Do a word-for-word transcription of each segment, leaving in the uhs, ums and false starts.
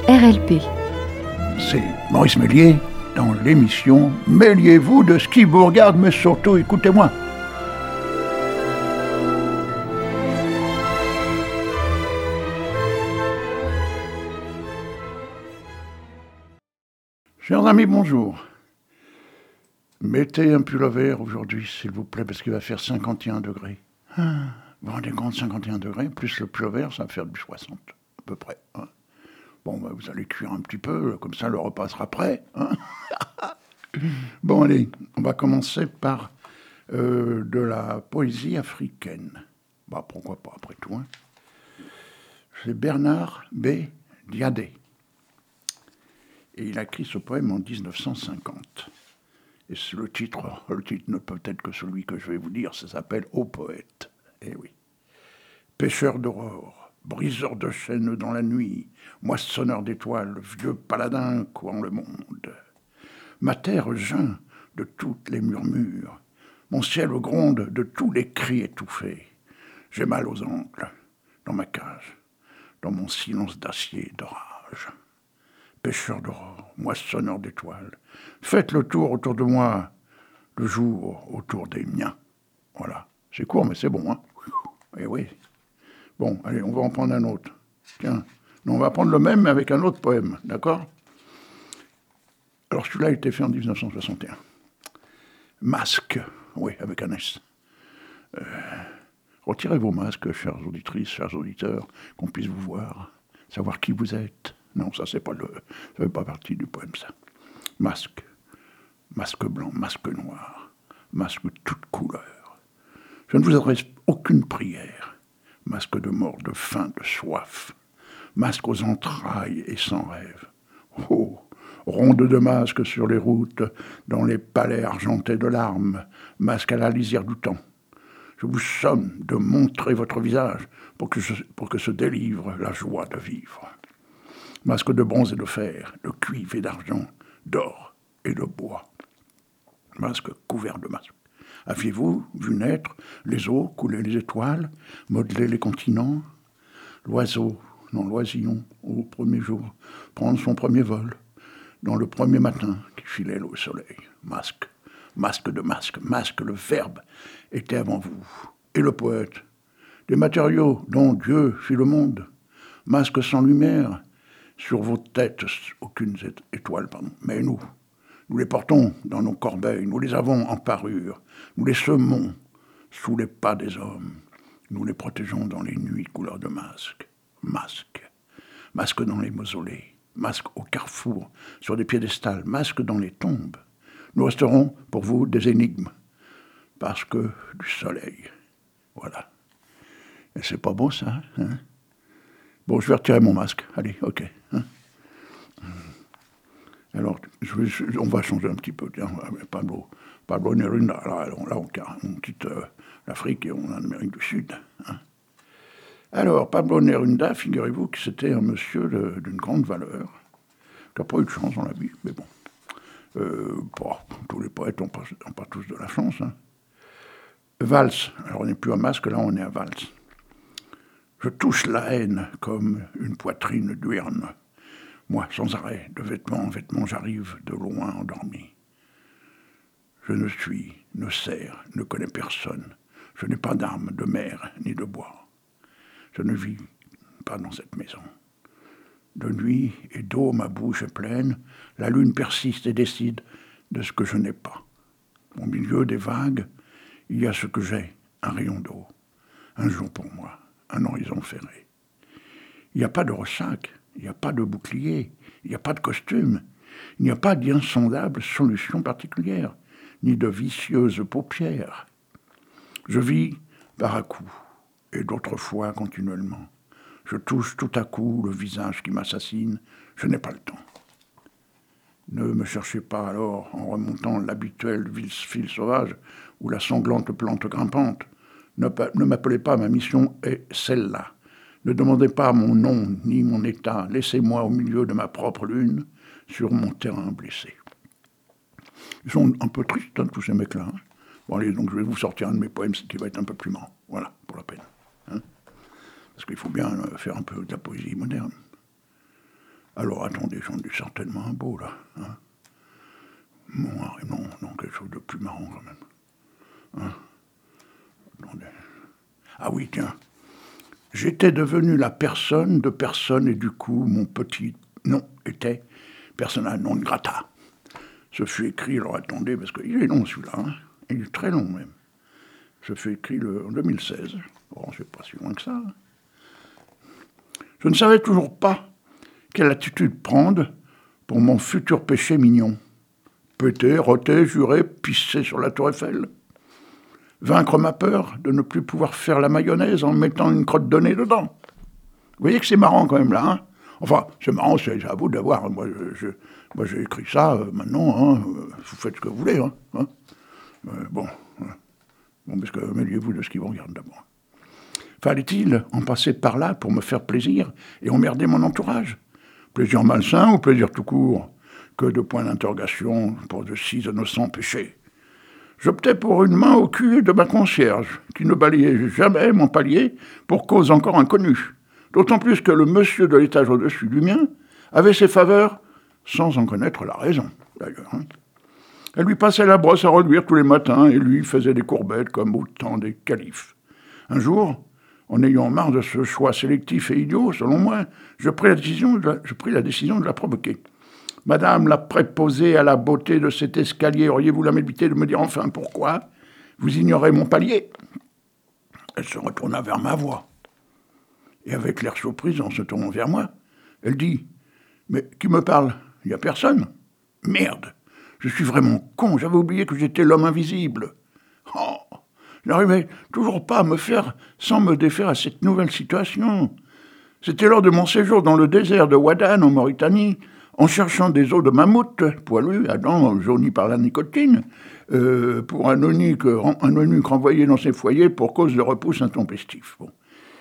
R L P. C'est Maurice Méliès dans l'émission « Mêliez-vous de ce qui vous regarde, mais surtout écoutez-moi ». Chers amis, bonjour. Mettez un pull vert aujourd'hui, s'il vous plaît, parce qu'il va faire cinquante et un degrés. Ah, vous vous rendez compte, cinquante et un degrés, plus le pull vert, ça va faire du soixante, à peu près. Hein. Bon, bah, vous allez cuire un petit peu, comme ça le repas sera prêt. Hein. Bon, allez, on va commencer par euh, de la poésie africaine. Bah, pourquoi pas, après tout. Hein. C'est Bernard B. Diadé. Et il a écrit ce poème en dix-neuf cent cinquante. Et c'est le titre, le titre ne peut être que celui que je vais vous dire, ça s'appelle « Ô poète ». Eh oui. Pêcheur d'aurore, briseur de chaînes dans la nuit, moissonneur d'étoiles, vieux paladin courant le monde. Ma terre geint de toutes les murmures, mon ciel gronde de tous les cris étouffés. J'ai mal aux ongles, dans ma cage, dans mon silence d'acier d'orage. Pêcheur d'aurore, moissonneur d'étoiles, faites le tour autour de moi, le jour autour des miens. Voilà, c'est court mais c'est bon, hein. Eh oui. Bon, allez, on va en prendre un autre. Tiens, on va prendre le même mais avec un autre poème, d'accord ? Alors celui-là a été fait en dix-neuf cent soixante et un. Masque, oui, avec un S. Euh, retirez vos masques, chères auditrices, chers auditeurs, qu'on puisse vous voir, savoir qui vous êtes. Non, ça, c'est pas le, ça fait pas partie du poème, ça. Masque, masque blanc, masque noir, masque toute couleur. Je ne vous adresse aucune prière. Masque de mort, de faim, de soif. Masque aux entrailles et sans rêve. Oh, ronde de masques sur les routes, dans les palais argentés de larmes, masque à la lisière du temps. Je vous somme de montrer votre visage pour que, je, pour que se délivre la joie de vivre. Masque de bronze et de fer, de cuivre et d'argent, d'or et de bois. Masque couvert de masques. Aviez-vous vu naître les eaux, couler les étoiles, modeler les continents? L'oiseau, non l'oisillon, au premier jour, prendre son premier vol, dans le premier matin qui filait au soleil. Masque, masque de masque, masque, le verbe était avant vous. Et le poète, des matériaux dont Dieu fit le monde, masque sans lumière, sur vos têtes, aucune étoile, pardon. Mais nous, nous les portons dans nos corbeilles, nous les avons en parure, nous les semons sous les pas des hommes, nous les protégeons dans les nuits couleur de masque. Masque, masque dans les mausolées, masque au carrefour, sur des piédestals, masque dans les tombes. Nous resterons pour vous des énigmes, parce que du soleil. Voilà. Et c'est pas beau ça, hein? Bon, je vais retirer mon masque. Allez, ok. Hein. Alors, je vais, je, on va changer un petit peu. Tiens, Pablo, Pablo Neruda. Là, là on, on quitte euh, l'Afrique et on est en Amérique du Sud. Hein. Alors, Pablo Neruda, figurez-vous que c'était un monsieur de, d'une grande valeur, qui n'a pas eu de chance dans la vie, mais bon. Euh, bon tous les poètes n'ont pas, pas tous de la chance. Hein. Valse. Alors, on n'est plus à masque, là, on est à valse. Je touche la haine comme une poitrine d'urne. Moi, sans arrêt, de vêtement en vêtement, j'arrive de loin endormi. Je ne suis, ne sers, ne connais personne. Je n'ai pas d'armes, de mer, ni de bois. Je ne vis pas dans cette maison. De nuit et d'eau, ma bouche est pleine. La lune persiste et décide de ce que je n'ai pas. Au milieu des vagues, il y a ce que j'ai, un rayon d'eau. Un jour pour moi. Un horizon ferré. Il n'y a pas de ressac, il n'y a pas de bouclier, il n'y a pas de costume, il n'y a pas d'insondable solution particulière, ni de vicieuse paupière. Je vis par à coups, et d'autres fois continuellement. Je touche tout à coup le visage qui m'assassine, je n'ai pas le temps. Ne me cherchez pas alors en remontant l'habituel fil sauvage ou la sanglante plante grimpante. Ne, ne m'appelez pas, ma mission est celle-là. Ne demandez pas mon nom ni mon état. Laissez-moi au milieu de ma propre lune, sur mon terrain blessé. Ils sont un peu tristes, hein, tous ces mecs-là. Hein. Bon, allez, donc je vais vous sortir un de mes poèmes qui va être un peu plus marrant. Voilà, pour la peine. Hein. Parce qu'il faut bien faire un peu de la poésie moderne. Alors attendez, j'en ai certainement un beau là. Hein. Bon, non, non, quelque chose de plus marrant quand même. Hein. Attendez. Ah oui, tiens. J'étais devenu la personne de personne et du coup, mon petit nom était persona non grata. Ce fut écrit, alors attendez, parce qu'il est long celui-là, hein. Il est très long même. Ce fut écrit le, en deux mille seize. Bon, c'est pas si loin que ça. Hein. Je ne savais toujours pas quelle attitude prendre pour mon futur péché mignon. Péter, roter, jurer, pisser sur la tour Eiffel. Vaincre ma peur de ne plus pouvoir faire la mayonnaise en mettant une crotte de nez dedans. Vous voyez que c'est marrant quand même là, hein. Enfin, c'est marrant, c'est à vous d'avoir. Moi, je, je, moi, j'ai écrit ça, euh, maintenant, hein, euh, vous faites ce que vous voulez. Hein, hein. Euh, bon, euh, bon, parce que mêliez-vous de ce qui vous regarde d'abord. Fallait-il en passer par là pour me faire plaisir et emmerder mon entourage? Plaisir malsain ou plaisir tout court? Que de points d'interrogation pour de si innocents péchés. J'optais pour une main au cul de ma concierge, qui ne balayait jamais mon palier pour cause encore inconnue. D'autant plus que le monsieur de l'étage au-dessus du mien avait ses faveurs sans en connaître la raison, d'ailleurs. Hein. Elle lui passait la brosse à reluire tous les matins et lui faisait des courbettes comme au temps des califes. Un jour, en ayant marre de ce choix sélectif et idiot, selon moi, je pris la décision de la, je pris la, décision de la provoquer. « Madame la préposée à la beauté de cet escalier, auriez-vous l'amabilité de me dire enfin pourquoi vous ignorez mon palier ?» Elle se retourna vers ma voix. Et avec l'air surprise, en se tournant vers moi, elle dit « Mais qui me parle? Il n'y a personne. Merde, je suis vraiment con, j'avais oublié que j'étais l'homme invisible. Oh, je n'arrivais toujours pas à me faire sans me défaire à cette nouvelle situation. C'était lors de mon séjour dans le désert de Wadan, en Mauritanie, en cherchant des os de mammouth, poilus, à dents jaunies par la nicotine, euh, pour un eunuque, un eunuque renvoyé dans ses foyers pour cause de repousse intempestif. Bon.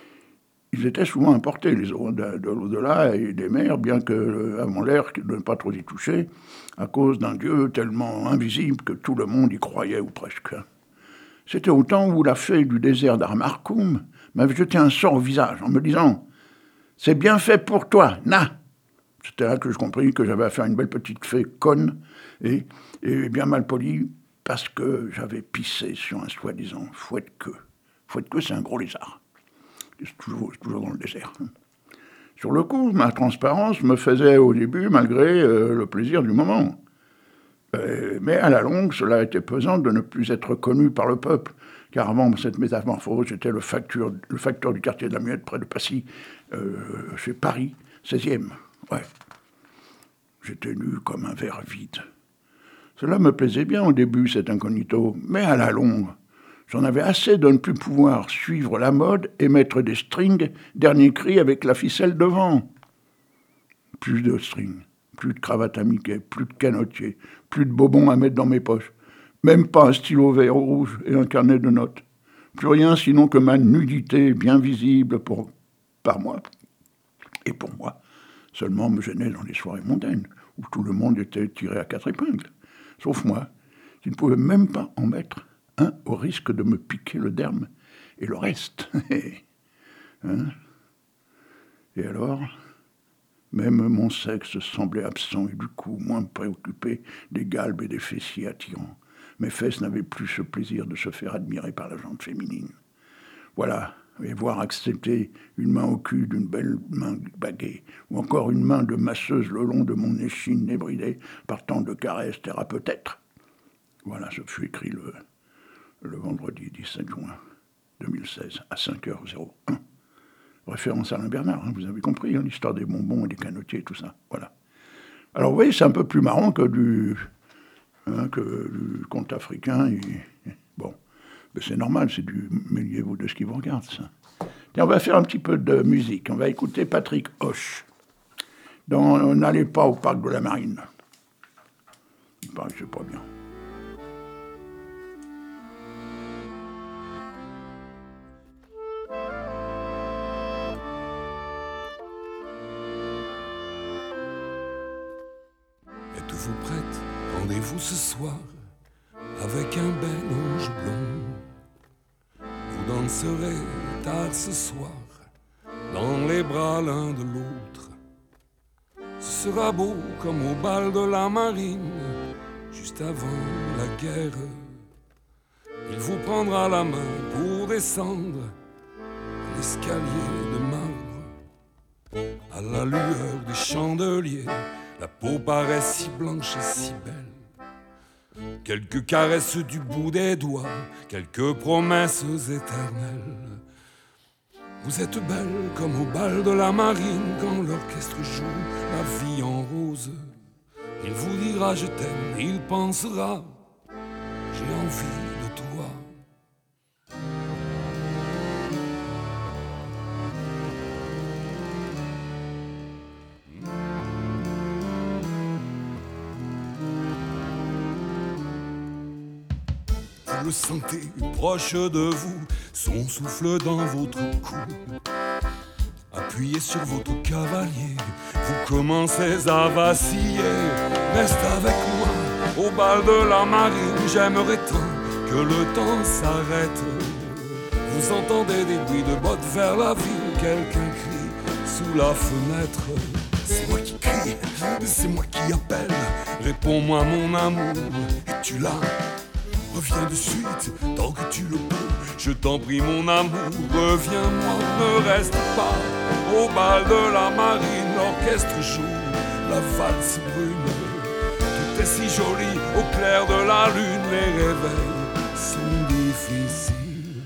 Ils étaient souvent importés, les os de, de l'au-delà et des mers, bien que, avant l'air, de ne pas trop y toucher, à cause d'un dieu tellement invisible que tout le monde y croyait, ou presque. C'était au temps où la fée du désert d'Armarkoum m'avait jeté un sort au visage en me disant « C'est bien fait pour toi, na !» C'était là que je compris que j'avais affaire à une belle petite fée conne et, et bien mal polie parce que j'avais pissé sur un soi-disant fouette-queue. Fouette-queue, c'est un gros lézard. C'est toujours, toujours dans le désert. Sur le coup, ma transparence me faisait au début, malgré euh, le plaisir du moment. Euh, mais à la longue, cela était pesant de ne plus être connu par le peuple, car avant cette métamorphose, j'étais le facteur, le facteur du quartier de la Muette, près de Passy, euh, chez Paris, seizième. Ouais. J'étais nu comme un verre vide. Cela me plaisait bien au début, cet incognito, mais à la longue, j'en avais assez de ne plus pouvoir suivre la mode et mettre des strings, dernier cri avec la ficelle devant. Plus de strings, plus de cravate à Mickey, plus de canotier, plus de bobons à mettre dans mes poches, même pas un stylo vert ou rouge et un carnet de notes. Plus rien sinon que ma nudité bien visible pour, par moi et pour moi. Seulement me gênait dans les soirées mondaines, où tout le monde était tiré à quatre épingles, sauf moi, qui ne pouvais même pas en mettre un au risque de me piquer le derme, et le reste. Hein? Et alors, même mon sexe semblait absent et du coup moins préoccupé des galbes et des fessiers attirants. Mes fesses n'avaient plus ce plaisir de se faire admirer par la jante féminine. Voilà. Et voir accepter une main au cul d'une belle main baguée, ou encore une main de masseuse le long de mon échine débridée par tant de caresses thérapeutes. Voilà, ce fut écrit le, le vendredi dix-sept juin deux mille seize à cinq heures zéro un. Référence à Alain Bernard, hein, vous avez compris, hein, l'histoire des bonbons et des canotiers, tout ça. Voilà. Alors vous voyez, c'est un peu plus marrant que du, hein, que du conte africain. Et, et, bon. Mais c'est normal, c'est du mêliez-vous de ce qui vous regarde, ça. Tiens, on va faire un petit peu de musique. On va écouter Patrick Hoche dans « N'allez pas au parc de la Marine ». Il paraît que c'est pas bien. Êtes-vous prête? Rendez-vous ce soir avec un bel ange blond. Vous danserez tard ce soir dans les bras l'un de l'autre. Ce sera beau comme au bal de la marine, juste avant la guerre. Il vous prendra la main pour descendre l'escalier de marbre. À la lueur des chandeliers, la peau paraît si blanche et si belle. Quelques caresses du bout des doigts, quelques promesses éternelles. Vous êtes belle comme au bal de la marine, quand l'orchestre joue la vie en rose. Il vous dira je t'aime, il pensera j'ai envie de toi. Vous le sentez proche de vous, son souffle dans votre cou. Appuyez sur votre cavalier, vous commencez à vaciller. Reste avec moi au bal de la marine, j'aimerais tant que le temps s'arrête. Vous entendez des bruits de bottes vers la ville, quelqu'un crie sous la fenêtre. C'est moi qui crie, c'est moi qui appelle, réponds-moi mon amour, es-tu là? Reviens de suite, tant que tu le peux, je t'en prie mon amour, reviens-moi, ne reste pas au bal de la marine, l'orchestre joue la valse brune. Tout est si joli au clair de la lune, les réveils sont difficiles.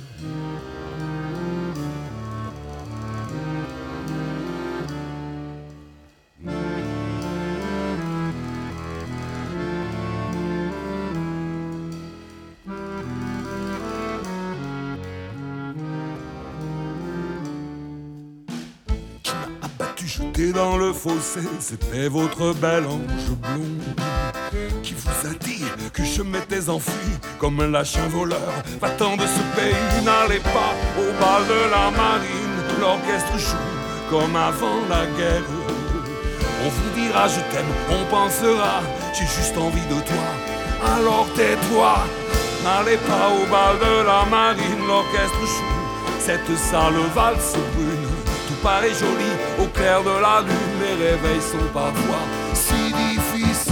Jeté dans le fossé, c'était votre bel ange blond qui vous a dit que je m'étais enfui comme un lâche voleur. Va-t'en de ce pays, n'allez pas au bal de la marine, l'orchestre joue comme avant la guerre. On vous dira je t'aime, on pensera j'ai juste envie de toi, alors tais-toi. N'allez pas au bal de la marine, l'orchestre joue cette sale valse brune. Tout paraît joli au clair de la lune, les réveils sont parfois si difficiles.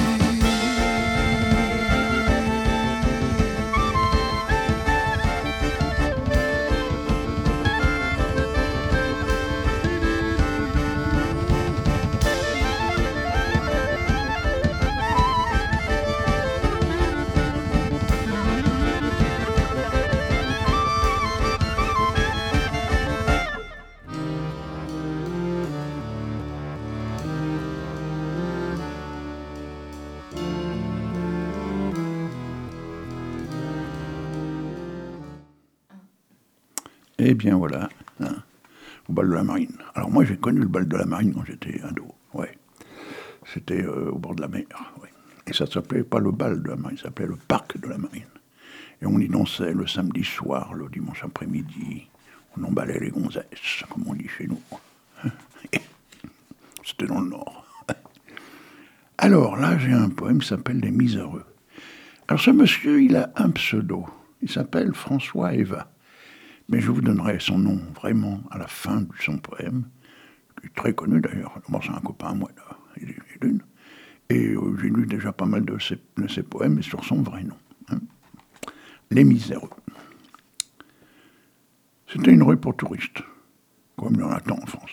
Eh bien voilà, hein, au bal de la marine. Alors moi j'ai connu le bal de la marine quand j'étais ado, ouais. C'était euh, au bord de la mer, ouais. Et ça s'appelait pas le bal de la marine, ça s'appelait le parc de la marine. Et on y dansait le samedi soir, le dimanche après-midi, on emballait les gonzesses, comme on dit chez nous. C'était dans le Nord. Alors là j'ai un poème qui s'appelle Les Miséreux. Alors ce monsieur, il a un pseudo, il s'appelle François Eva. Mais je vous donnerai son nom vraiment à la fin de son poème, qui est très connu d'ailleurs. Moi, c'est un copain à moi, là, et d'une. Et euh, j'ai lu déjà pas mal de ses, de ses poèmes, mais sur son vrai nom. Hein. Les Miséreux. C'était une rue pour touristes, comme il y en a tant en France.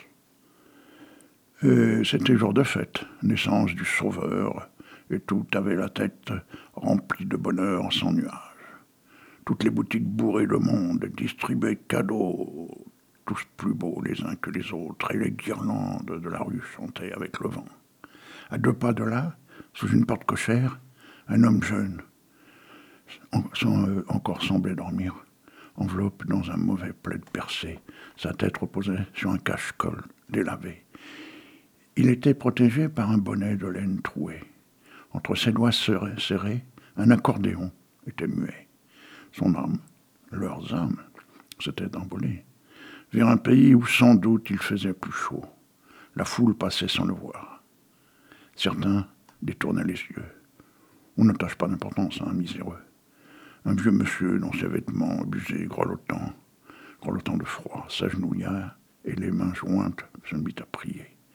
Et c'était jour de fête, naissance du Sauveur, et tout avait la tête remplie de bonheur sans nuage. Toutes les boutiques bourrées de monde distribuaient cadeaux, tous plus beaux les uns que les autres, et les guirlandes de la rue chantaient avec le vent. À deux pas de là, sous une porte cochère, un homme jeune, en, sans, euh, encore semblait dormir, enveloppé dans un mauvais plaid percé, sa tête reposait sur un cache-colle délavé. Il était protégé par un bonnet de laine troué. Entre ses doigts serrés, serrés un accordéon était muet. Son âme, leurs âmes, s'étaient envolées vers un pays où sans doute il faisait plus chaud. La foule passait sans le voir. Certains détournaient les yeux. On n'attache pas d'importance à un miséreux. Un vieux monsieur dont ses vêtements abusés, grelottant, grelottant de froid, s'agenouilla et les mains jointes se mit à prier.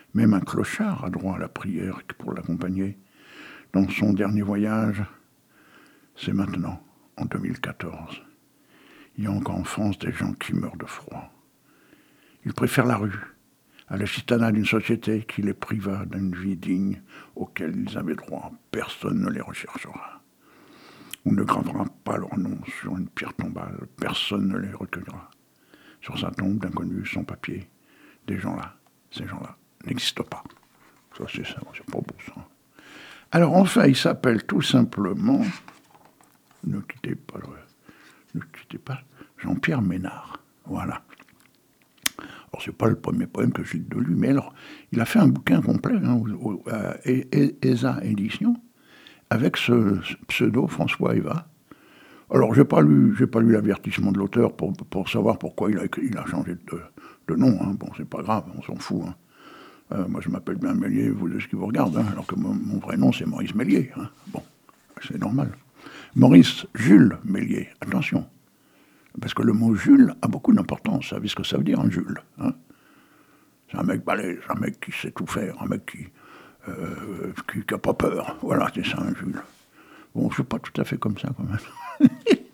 Même un clochard a droit à la prière pour l'accompagner. Dans son dernier voyage, c'est maintenant, en deux mille quatorze. Il y a encore en France des gens qui meurent de froid. Ils préfèrent la rue à la gitana d'une société qui les priva d'une vie digne auquel ils avaient droit. Personne ne les recherchera. On ne gravera pas leur nom sur une pierre tombale. Personne ne les recueillera. Sur sa tombe d'inconnus sans papier, des gens-là, ces gens-là, n'existent pas. Ça, c'est ça, c'est pas beau, ça. Alors, enfin, il s'appelle tout simplement, ne quittez pas, le, ne quittez pas, Jean-Pierre Ménard. Voilà. Alors, c'est pas le premier poème que j'ai de lui, mais alors, il a fait un bouquin complet, hein, à E S A Édition, avec ce pseudo François Eva. Alors, j'ai pas lu, j'ai pas lu l'avertissement de l'auteur pour, pour savoir pourquoi il a, il a changé de, de nom. Hein. Bon, c'est pas grave, on s'en fout. Hein. Euh, moi, je m'appelle bien Méliès, vous de ce qui vous regarde, hein, alors que mon, mon vrai nom, c'est Maurice Méliès. Hein. Bon, c'est normal. Maurice Jules Méliès, attention. Parce que le mot Jules a beaucoup d'importance. Vous savez ce que ça veut dire, un Jules. Hein. C'est un mec balèze, un mec qui sait tout faire, un mec qui euh, qui n'a pas peur. Voilà, c'est ça, un Jules. Bon, je ne suis pas tout à fait comme ça, quand même.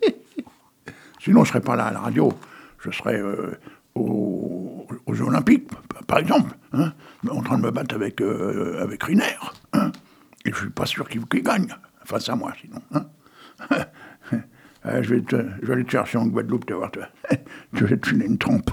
Sinon, je ne serais pas là à la radio. Je serais euh, aux, aux Jeux Olympiques, par exemple, hein, en train de me battre avec, euh, avec Riner. Hein, et je ne suis pas sûr qu'il, qu'il gagne face à moi, sinon. Hein. euh, je, vais te, je vais aller te chercher en Guadeloupe, tu vas voir. Toi. Je vais te filer une trompe.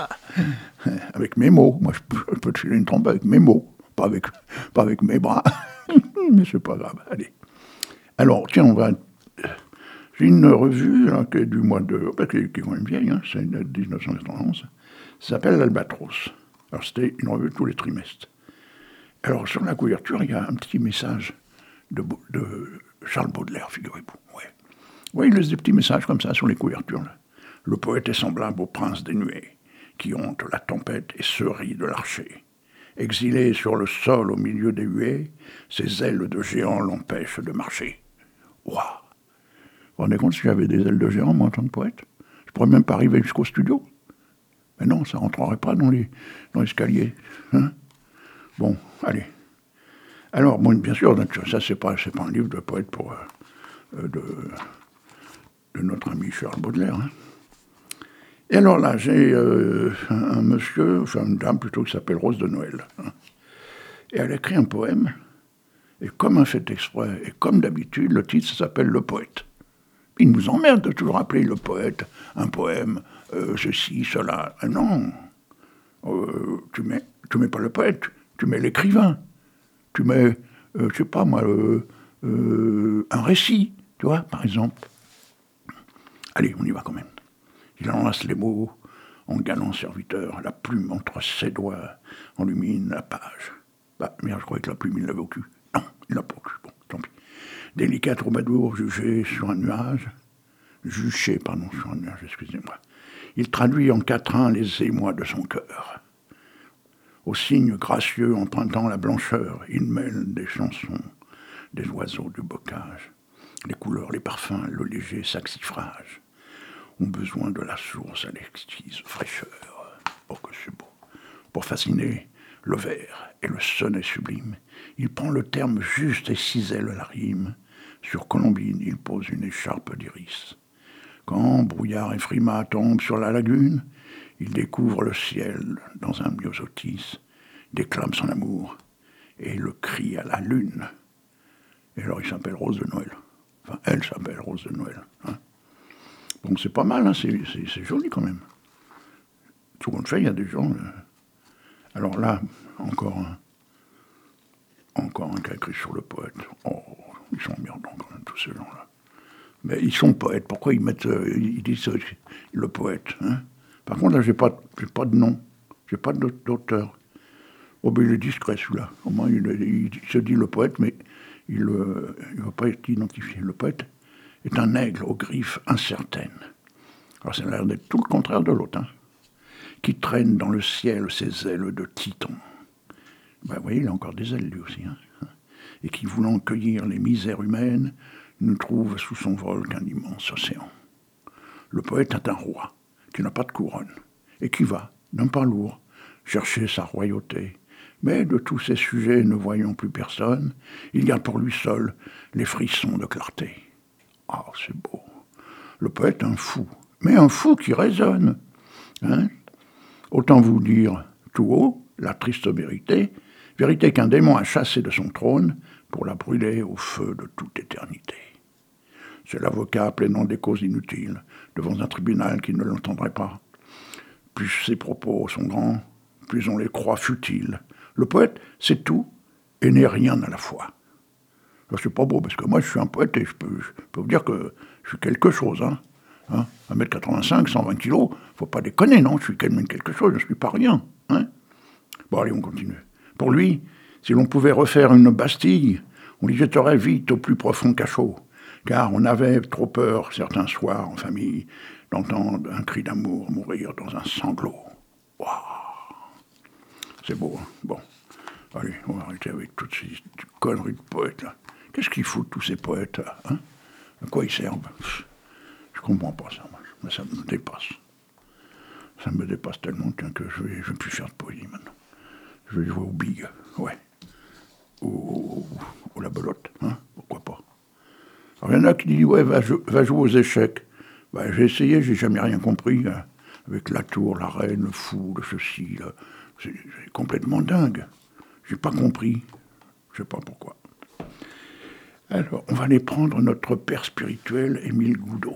Avec mes mots. Moi, je peux, je peux te filer une trompe avec mes mots. Pas avec, pas avec mes bras. Mais c'est pas grave. Allez. Alors, tiens, on va... J'ai une revue là, qui est du mois de... qui est quand même vieille, hein, c'est de dix-neuf cent quatre-vingt-onze. Ça s'appelle l'Albatros. Alors, c'était une revue tous les trimestres. Alors, sur la couverture, il y a un petit message de, de Charles Baudelaire, figurez-vous. Ouais. Oui, il laisse des petits messages comme ça sur les couvertures. Là. Le poète est semblable au prince des nuées, qui honte la tempête et se rit de l'archer. Exilé sur le sol au milieu des huées, ses ailes de géant l'empêchent de marcher. Waouh! Vous vous rendez compte si j'avais des ailes de géant, moi, en tant que poète? Je pourrais même pas arriver jusqu'au studio. Mais non, ça rentrerait pas dans, les, dans l'escalier. Hein? Bon, allez. Alors, bon, bien sûr, ça, c'est pas, c'est pas un livre de poète pour, euh, de, de notre ami Charles Baudelaire. Hein? Et alors là, j'ai euh, un, un monsieur, enfin une dame plutôt, qui s'appelle Rose de Noël. Hein? Et elle écrit un poème, et comme un fait exprès, et comme d'habitude, le titre s'appelle Le Poète. Il nous emmerde de toujours appeler le poète un poème, euh, ceci, cela. Ah non, euh, tu mets, tu mets pas le poète, tu mets l'écrivain. Tu mets, euh, je sais pas moi, euh, euh, un récit, tu vois, par exemple. Allez, on y va quand même. Il enlace les mots en galant serviteur, la plume entre ses doigts enlumine la page. Bah, merde, je croyais que la plume, il l'avait au cul. Non, il l'a pas au cul, bon, tant pis. Délicat troubadour jugé sur un nuage, juché, pardon, sur un nuage, excusez-moi. Il traduit en quatrain les émois de son cœur. Au signe gracieux empruntant la blancheur, il mêle des chansons, des oiseaux du bocage. Les couleurs, les parfums, le léger saxifrage ont besoin de la source à l'exquise fraîcheur. Oh, que c'est beau. Pour fasciner le vers et le sonnet sublime, il prend le terme juste et cisèle la rime. Sur Colombine, il pose une écharpe d'iris. Quand brouillard et frimas tombent sur la lagune, il découvre le ciel dans un myosotis, déclame son amour et le crie à la lune. Et alors il s'appelle Rose de Noël. Enfin, elle s'appelle Rose de Noël. Hein. Bon, c'est pas mal, hein, c'est, c'est, c'est joli quand même. Tout compte fait, il y a des gens... Euh... Alors là, encore un, encore un qui a écrit sur le poète. Oh, ils sont emmerdants quand même, tous ces gens-là. Mais ils sont poètes. Pourquoi ils mettent... Euh, ils disent euh, le poète, hein. Par contre, là, j'ai pas, j'ai pas de nom. J'ai pas d'auteur. Oh, ben, il est discret, celui-là. Au moins, il, il, il se dit le poète, mais il ne euh, va pas être identifié. Le poète est un aigle aux griffes incertaines. Alors, ça a l'air d'être tout le contraire de l'autre, hein, qui traîne dans le ciel ses ailes de titan. Ben, vous voyez, il a encore des ailes, lui aussi. Hein, et qui, voulant cueillir les misères humaines, ne trouve sous son vol qu'un immense océan. Le poète est un roi qui n'a pas de couronne, et qui va, d'un pas lourd, chercher sa royauté Mais de tous ces sujets ne voyant plus personne, il garde pour lui seul les frissons de clarté. Ah, oh, c'est beau. Le poète est un fou, mais un fou qui raisonne. Hein? Autant vous dire tout haut la triste vérité, vérité qu'un démon a chassée de son trône pour la brûler au feu de toute éternité. C'est l'avocat plaignant des causes inutiles devant un tribunal qui ne l'entendrait pas. Plus ses propos sont grands, plus on les croit futiles. Le poète, c'est tout et n'est rien à la fois. C'est pas beau, parce que moi, je suis un poète et je peux, je peux vous dire que je suis quelque chose. Hein. Hein, un mètre quatre-vingt-cinq, cent vingt kilos, faut pas déconner, non, je suis quand même quelque chose, je suis pas rien. Hein. Bon, allez, on continue. Pour lui, si l'on pouvait refaire une Bastille, on l'y jetterait vite au plus profond cachot, car on avait trop peur, certains soirs, en famille, d'entendre un cri d'amour mourir dans un sanglot. Waouh. C'est beau, hein. Bon. Allez, on va arrêter avec toutes ces conneries de poètes, là. Qu'est-ce qu'ils foutent, tous ces poètes, là, hein? À quoi ils servent? Je comprends pas ça, moi. Mais ça me dépasse. Ça me dépasse tellement que je vais, je vais plus faire de poésie, maintenant. Je vais jouer au big, ouais. Ou, ou la belote, hein? Pourquoi pas? Alors, il y en a qui disent, ouais, va, va jouer aux échecs. Ben, j'ai essayé, j'ai jamais rien compris, hein. Avec la tour, la reine, le fou, le ceci, là. C'est, c'est complètement dingue. J'ai pas compris. Je sais pas pourquoi. Alors, on va aller prendre notre père spirituel, Émile Goudot,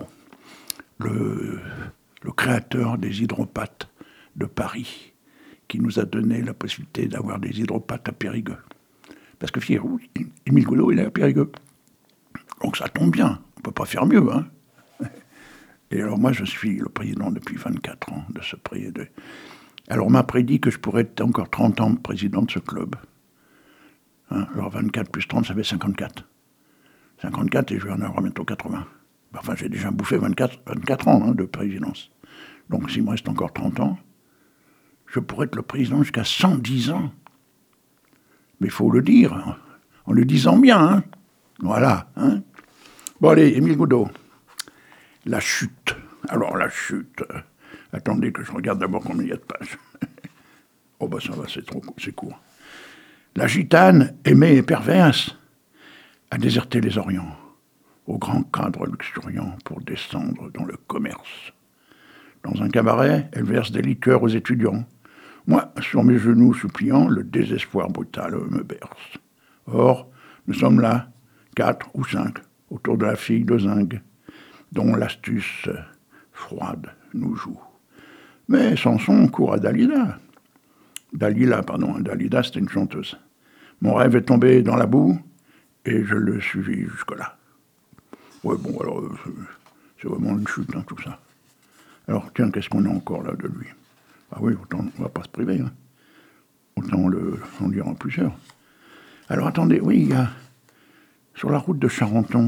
le, le créateur des hydropathes de Paris, qui nous a donné la possibilité d'avoir des hydropathes à Périgueux. Parce que, fiez-vous, Émile Goudot, il est à Périgueux. Donc ça tombe bien, on ne peut pas faire mieux, hein. Et alors moi, je suis le président depuis vingt-quatre ans de ce président. Alors on m'a prédit que je pourrais être encore trente ans président de ce club. Hein, alors vingt-quatre plus trente, ça fait cinquante-quatre. cinquante-quatre et je vais en avoir bientôt quatre-vingts. Enfin, j'ai déjà bouffé vingt-quatre, vingt-quatre ans, hein, de présidence. Donc s'il me reste encore trente ans, je pourrais être le président jusqu'à cent dix ans. Mais il faut le dire, hein, en le disant bien. Hein. Voilà. Hein. Bon allez, Émile Goudot. La chute. Alors la chute... Euh, attendez que je regarde d'abord combien il y a de pages. Oh ben ça va, c'est trop c'est court. La gitane, aimée et perverse, a déserté les Orients, au grand cadre luxuriant pour descendre dans le commerce. Dans un cabaret, elle verse des liqueurs aux étudiants. Moi, sur mes genoux suppliants, le désespoir brutal me berce. Or, nous sommes là, quatre ou cinq, autour de la fille de zinc, dont l'astuce froide nous joue. Mais Samson court à Dalila. Dalila, pardon, Dalida, c'était une chanteuse. Mon rêve est tombé dans la boue, et je le suivis jusque-là. Ouais, bon, alors, euh, c'est vraiment une chute, hein, tout ça. Alors, tiens, qu'est-ce qu'on a encore là de lui? Ah oui, autant, on ne va pas se priver, hein. Autant le, en lire en plusieurs. Alors, attendez, oui, il y a, sur la route de Charenton,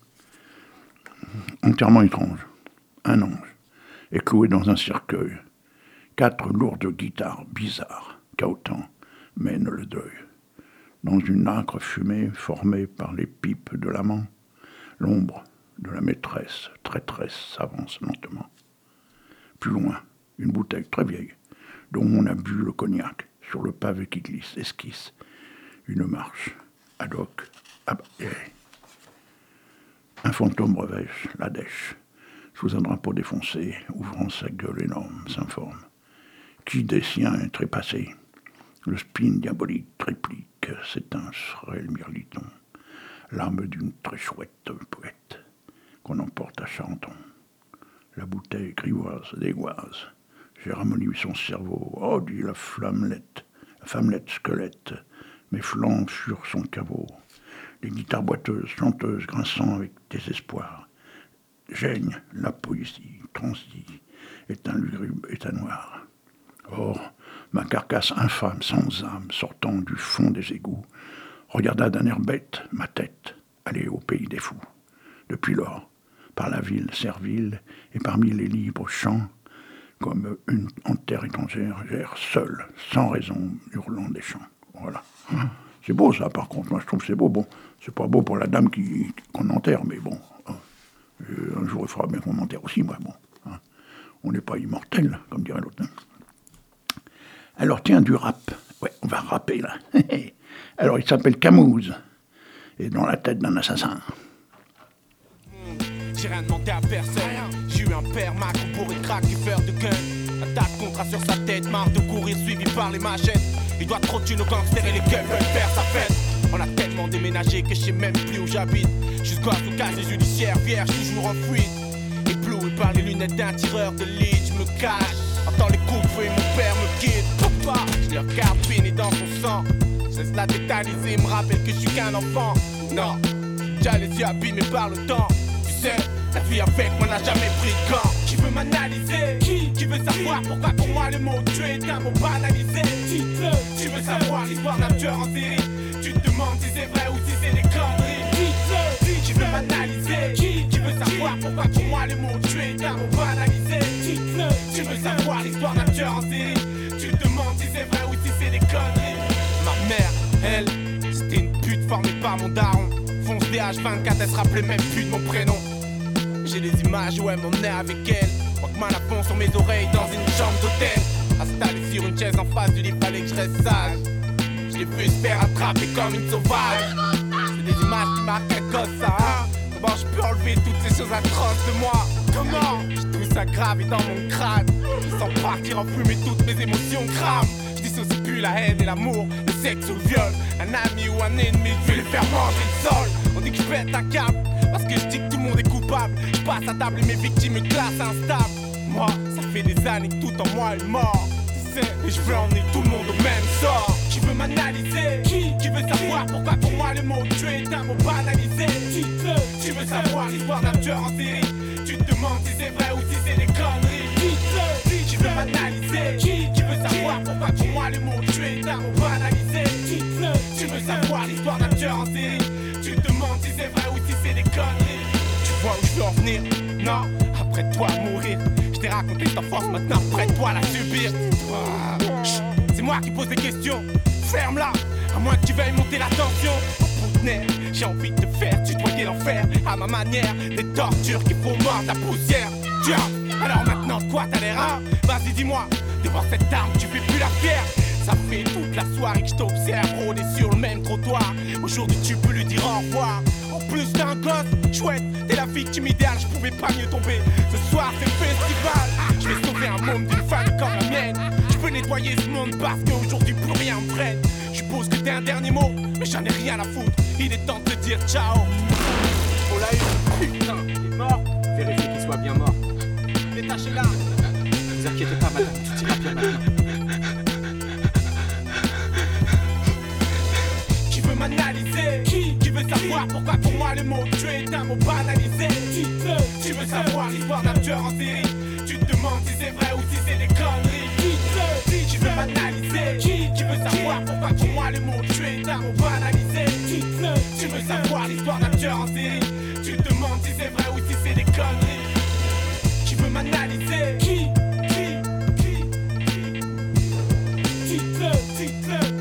enterrement étrange, un ange est cloué dans un cercueil. Quatre lourdes guitares bizarres, cahotant, mènent le deuil. Dans une âcre fumée formée par les pipes de l'amant, l'ombre de la maîtresse, traîtresse, s'avance lentement. Plus loin, une bouteille très vieille, dont on a bu le cognac, sur le pavé qui glisse, esquisse une marche, ad hoc, ab- un fantôme revêche la dèche, sous un drapeau défoncé, ouvrant sa gueule énorme, s'informe. Qui des siens est trépassé? Le spleen diabolique triplique, s'éteint frêle mirliton, l'âme d'une très chouette poète, qu'on emporte à Charenton. La bouteille grivoise, dégoise, j'ai ramolli son cerveau, oh, dit la flammelette, la femmelette squelette, mes flancs furent son caveau, les guitares boiteuses, chanteuses, grinçant avec désespoir. Geigne la poésie, transie, est un lugubre, est un noir. Or, ma carcasse infâme, sans âme, sortant du fond des égouts, regarda d'un air bête ma tête aller au pays des fous. Depuis lors, par la ville servile et parmi les libres champs, comme une en terre étrangère, j'erre seul, sans raison, hurlant des chants. Voilà. C'est beau ça, par contre, moi je trouve que c'est beau. Bon, c'est pas beau pour la dame qui, qu'on enterre, mais bon, euh, un jour il faudra bien qu'on enterre aussi, moi, bon. Hein. On n'est pas immortel, comme dirait l'autre. Hein. Alors tiens, du rap, Ouais, on va rapper là. Alors il s'appelle Camouze, et dans la tête d'un assassin. J'ai rien demandé à personne. J'ai eu un père macro pour une craque qui fait de gun. Un tas de contrats sur sa tête, marre de courir suivi par les machettes. Il doit trop tuer nos gangsters et les gueules veulent faire sa fête. On a tellement déménagé que je sais même plus où j'habite. Jusqu'à ce casier judiciaire vierge, toujours en fuite. Ébloui par les lunettes d'un tireur de lead, je me cache. Entends les coups de feu et mon père me quitte. Papa, je le regarde baigner dans son sang. Je laisse la tétaniser, me rappelle que je suis qu'un enfant. Non, j'ai les yeux abîmés par le temps. Tu sais, la vie avec moi n'a jamais pris de gants. Qui veut m'analyser? Qui Qui veut savoir pourquoi pour moi le mot tuer est un mot banalisé? Dites-le. Tu veux savoir l'histoire d'un tueur en série? Tu te demandes si c'est vrai ou si c'est des conneries. Dites-le. Qui veut m'analyser? Qui Qui veut savoir pourquoi pour moi le mot tuer est un mot banalisé? Dites-le. Tu veux savoir l'histoire d'un tueur en série? Tu te demandes si c'est vrai ou si c'est des conneries. Ma mère, elle, c'était une pute formée par mon daron. Fonce des H vingt-quatre, elle se rappelait même plus de mon prénom. J'ai des images où elle m'emmenait avec elle. Walkman à fond sur mes oreilles dans une chambre d'hôtel. Installé sur une chaise en face du lit, fallait que je reste sage. Je l'ai vu se faire attraper comme une sauvage. C'est des images qui marquent un gosse, ça, hein. Comment je peux enlever toutes ces choses atroces de moi? Comment? Je trouve ça gravé dans mon crâne. Je sens partir en fumée, toutes mes émotions crament. Je dissocie plus la haine et l'amour, le sexe ou le viol. Un ami ou un ennemi, je vais les faire manger le sol. On dit que je pète un câble parce que je dis que tout le monde est coupable. Je passe à table et mes victimes me classent instable. Moi, ça fait des années que tout en moi est mort. Tu sais, et je veux emmener tout le monde au même sort. Qui veut m'analyser? Qui Qui veut savoir pourquoi pour moi le mot tuer est un mot banalisé? Dites-le. Tu veux savoir l'histoire d'un tueur en série? Tu te demandes si c'est vrai ou si c'est des conneries. Dites-le. Qui veut m'analyser? Qui Qui veut savoir pourquoi pour moi le mot tuer est un mot banalisé? Dites-le. Tu veux savoir l'histoire d'un tueur en série? Tu te demandes si c'est vrai ou si c'est des conneries. Tu vois où je veux en venir? Non, après toi mourir. Je t'ai raconté ta force, maintenant prête-toi à la subir. Chut, c'est moi qui pose des questions. Ferme-la, à moins que tu veuilles monter la tension. Au bout de nerf, j'ai envie de te faire tutoyer l'enfer. À ma manière, des tortures qui font mordre la poussière. Tiens, alors maintenant quoi t'as l'air, hein? Vas-y dis-moi, devant cette arme tu fais plus la fière. Ça fait toute la soirée que je t'observe rôder sur le même trottoir. Aujourd'hui tu peux lui dire au revoir. En plus t'es un gosse, chouette, t'es la victime idéale, je pouvais pas mieux tomber. Ce soir c'est festival, je vais sauver un monde d'une femme comme la mienne. Je peux nettoyer ce monde parce qu'aujourd'hui plus rien me freine. Je suppose que t'es un dernier mot, mais j'en ai rien à foutre. Il est temps de te dire ciao. On l'a eu, putain, il est mort. Vérifiez qu'il soit bien mort. Détachez-la. Ne vous inquiétez pas madame, tout ira bien maintenant. M'analyser. Qui Qui veut savoir pourquoi pour moi le mot tuer est un mot banalisé? Dites-le. Tu veux savoir l'histoire d'un tueur en série? Tu te demandes si c'est vrai ou si c'est des conneries. Dites-le. Tu veux m'analyser? Qui Qui veut savoir pourquoi pour moi le mot tuer est un mot banalisé? Dites-le. Tu veux savoir l'histoire d'un tueur en série? Tu te demandes si c'est vrai ou si c'est des conneries. Qui veut m'analyser? Qui Qui Qui Qui Dites-le, dites-le.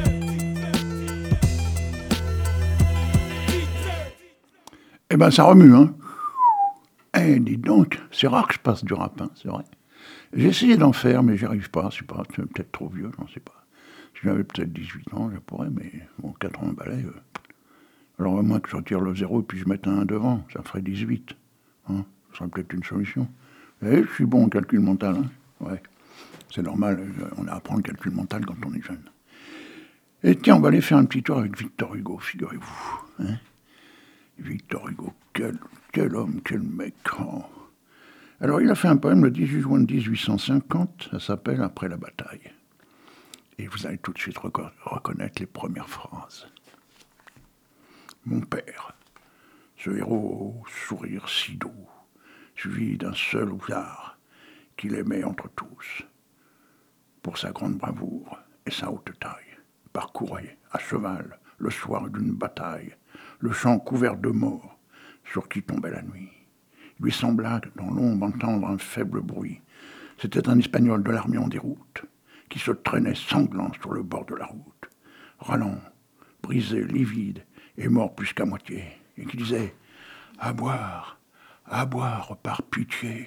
Eh ben, ça remue, hein. Eh, dis donc, c'est rare que je passe du rap, hein, c'est vrai. J'ai essayé d'en faire, mais j'y arrive pas, c'est pas, c'est peut-être trop vieux, j'en sais pas. Si j'avais peut-être dix-huit ans, je pourrais, mais bon, quatre-vingts balais. Euh. Alors, à moins que je retire le zéro et puis je mette un devant, ça ferait dix-huit. Hein, ce serait peut-être une solution. Eh, je suis bon en calcul mental, hein. Ouais. C'est normal, on apprend le calcul mental quand on est jeune. Et tiens, on va aller faire un petit tour avec Victor Hugo, figurez-vous. Hein. Victor Hugo, quel, quel homme, quel mec. Oh. Alors, il a fait un poème le dix-huit juin dix-huit cent cinquante, ça s'appelle « Après la bataille ». Et vous allez tout de suite reco- reconnaître les premières phrases. Mon père, ce héros au sourire si doux, suivi d'un seul ouvert qu'il aimait entre tous, pour sa grande bravoure et sa haute taille, parcourait à cheval le soir d'une bataille, le champ couvert de morts sur qui tombait la nuit. Il lui sembla dans l'ombre entendre un faible bruit. C'était un Espagnol de l'armée en déroute qui se traînait sanglant sur le bord de la route, râlant, brisé, livide et mort plus qu'à moitié, et qui disait « À boire, à boire par pitié ».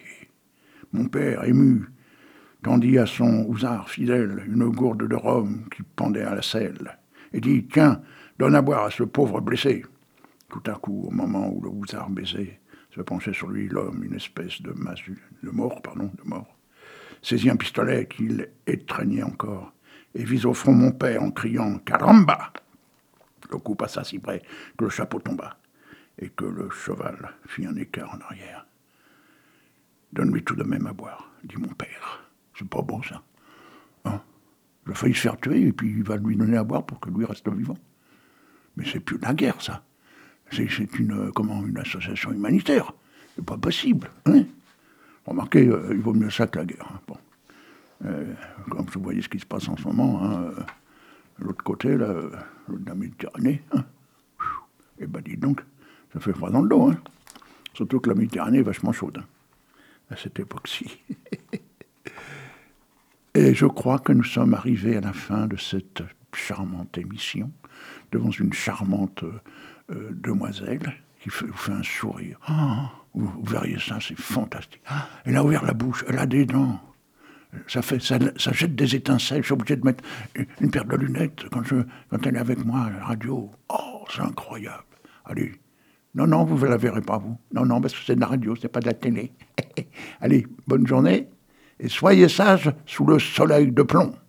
Mon père, ému, tendit à son housard fidèle une gourde de rhum qui pendait à la selle, et dit « Tiens, donne à boire à ce pauvre blessé !» Tout à coup, au moment où le housard baisait, se penchait sur lui l'homme, une espèce de masu, de mort, pardon, de mort, saisit un pistolet qu'il étreignait encore, et vise au front mon père en criant « Caramba !» Le coup passa si près que le chapeau tomba, et que le cheval fit un écart en arrière. « Donne-lui tout de même à boire, dit mon père. C'est pas bon, ça. Hein? Il a failli se faire tuer, et puis il va lui donner à boire pour que lui reste vivant. Mais c'est plus la guerre, ça. C'est, c'est une, comment, une association humanitaire. C'est pas possible. Hein? Remarquez, euh, il vaut mieux ça que la guerre. Hein. Bon. Euh, comme vous voyez ce qui se passe en ce moment, hein, euh, l'autre côté, là, euh, de la Méditerranée, hein. Et ben dis donc, ça fait froid dans le dos. Hein. Surtout que la Méditerranée est vachement chaude, hein, à cette époque-ci. Et je crois que nous sommes arrivés à la fin de cette charmante émission, devant une charmante euh, demoiselle qui fait, vous fait un sourire. Oh, vous, vous verriez ça, c'est fantastique. Ah, elle a ouvert la bouche, elle a des dents. Ça, fait, ça, ça jette des étincelles. Je suis obligé de mettre une, une paire de lunettes quand, je, quand elle est avec moi à la radio. Oh, c'est incroyable. Allez. Non, non, vous ne la verrez pas, vous. Non, non, parce que c'est de la radio, c'est pas de la télé. Allez, bonne journée. Et soyez sages sous le soleil de plomb.